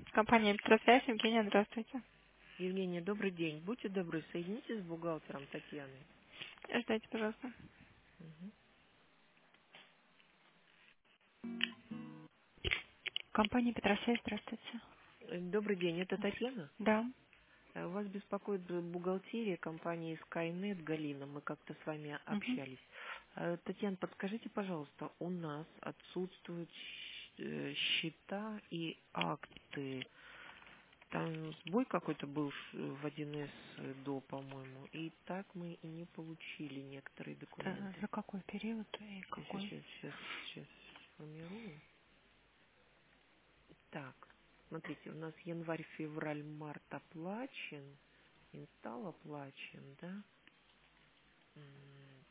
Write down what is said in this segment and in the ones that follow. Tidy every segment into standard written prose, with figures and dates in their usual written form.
Компания «Электросвязь». Евгения, здравствуйте. Евгения, добрый день. Будьте добры, соедините с бухгалтером Татьяной. Ждайте, пожалуйста. Мгм. Компания «Петросвязь», здравствуйте. Добрый день, это Татьяна? Да. Вас беспокоит бухгалтерия компании Skynet Галина. Мы как-то с вами Мгм. общались. Татьяна, подскажите, пожалуйста, у нас отсутствуют счета и акты. Там сбой какой-то был в 1С до, по-моему, и так мы и не получили некоторые документы. За какой период и Сейчас, какой? сейчас, сейчас, сейчас сформирую. Так, смотрите, у нас январь, февраль, март оплачен, инсталл оплачен, да? М,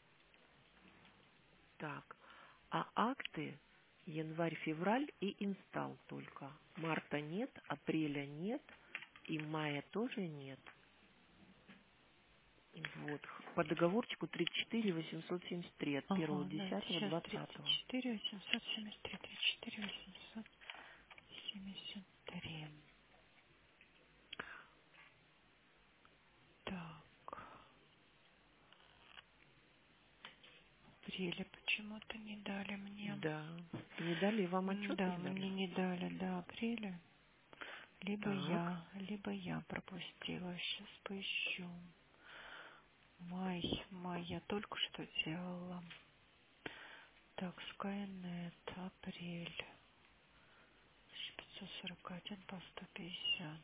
Так, а акты январь, февраль и инсталл только. Марта нет, апреля нет и мая тоже нет. Вот, по договорчику 34 873 от Ага, да, сейчас 1.10.20. 34, 873, 34, 873. Так, апреля почему-то не дали мне. Да, не дали вам отчет, Да, не дали? мне не дали до апреля. Так, Либо я пропустила. Сейчас поищу. Май я только что делала. Так, Skynet, апрель. 1541 по 150.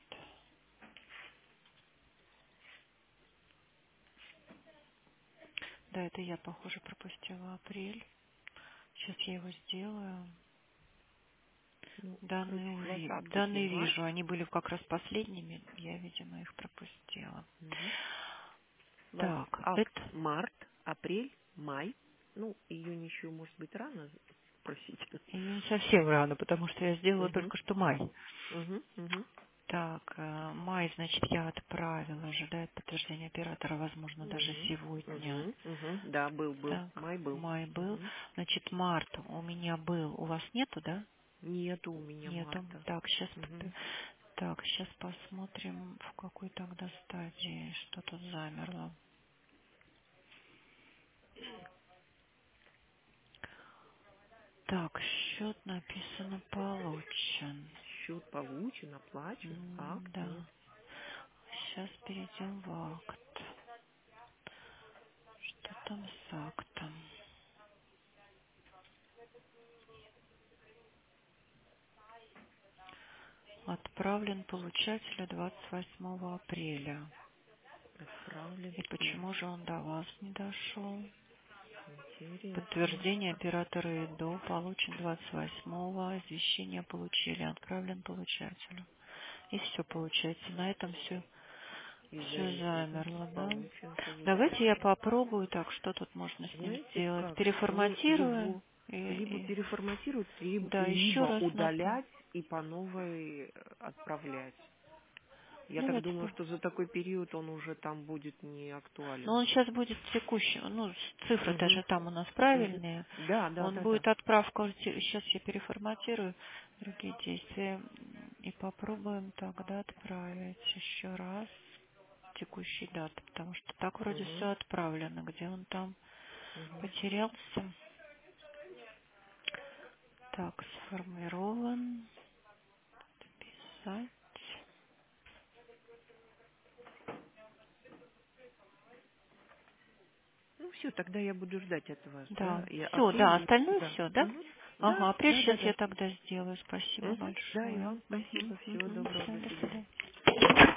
Да, это я, похоже, пропустила апрель. Сейчас я его сделаю. ну, короче, у вас акции-то Данные май. вижу. Они были как раз последними. Я, видимо, их пропустила. Мгм. У вас Так, акт это март, апрель, май. Ну, июнь еще, может быть, рано просить. не совсем рано, потому что я сделала Угу, только что май. угу, угу. Так, май, значит, я отправила. Ожидает подтверждения оператора, возможно, даже Угу, сегодня. угу, угу. Да, был. Так, Май был. май был. Угу. Значит, март у меня был. У вас нету, да? Нету у меня Нету. марта. Так, сейчас Угу. посмотрим, в какой тогда стадии, что тут замерло. Так, счет написано получен. Счет получен, оплачен, акт нет. Да. Сейчас перейдем в акт. Что там с актом? Отправлен получателю 28 апреля. Отправлен И почему же он до вас не дошел? Интересно. Подтверждение оператора ИДО получен 28-го. Извещение получили. Отправлен получателю. И все получается. На этом Из-за все этого, значит, замерло, да? получен Давайте я получатель. попробую. Так, что тут можно с ним Знаете сделать? как? Вы Переформатирую. его либо переформатировать, Да, еще либо раз удалять и по новой отправлять. Я так давайте. думаю, что за такой период он уже там будет не Но актуален. он сейчас будет текущий. Ну, цифры Угу, даже там у нас угу. правильные. Да, да, Он да, да. будет отправка. Сейчас я переформатирую другие действия. И попробуем тогда отправить еще раз текущий даты. Потому что так вроде Угу, все отправлено. Где он там угу. потерялся? Так, сформирован. Писать. Ну все, тогда я буду ждать от вас, Да, да? И все, да, апрель, остальное да. все, да? Угу. Да, Ага, апрель да, да, сейчас я да. тогда сделаю. Спасибо Угу. Да, и большое. вам спасибо. Всего доброго, до До свидания. свидания.